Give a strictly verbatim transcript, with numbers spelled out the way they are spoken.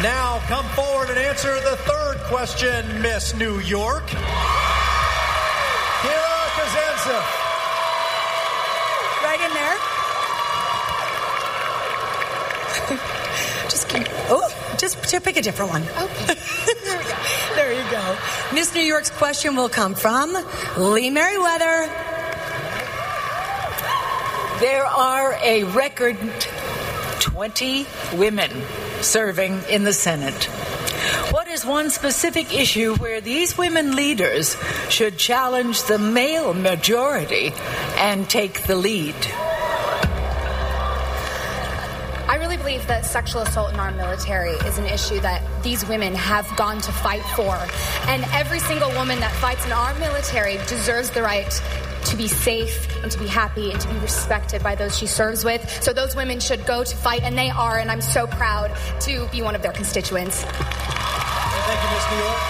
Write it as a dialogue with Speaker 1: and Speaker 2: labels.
Speaker 1: Now come forward and answer the third question, Miss New York. Kira Kazenza.
Speaker 2: Right in there. Just keep, oh, just to pick a different one.
Speaker 3: Okay. There we go.
Speaker 2: There you go. Miss New York's question will come from Lee Merriweather.
Speaker 4: There are a record twenty women serving in the Senate. What is one specific issue where these women leaders should challenge the male majority and take the lead?
Speaker 3: I really believe that sexual assault in our military is an issue that these women have gone to fight for. And every single woman that fights in our military deserves the right to be safe and to be happy and to be respected by those she serves with. So those women should go to fight, and they are, and I'm so proud to be one of their constituents.
Speaker 1: Thank you, Miss New York.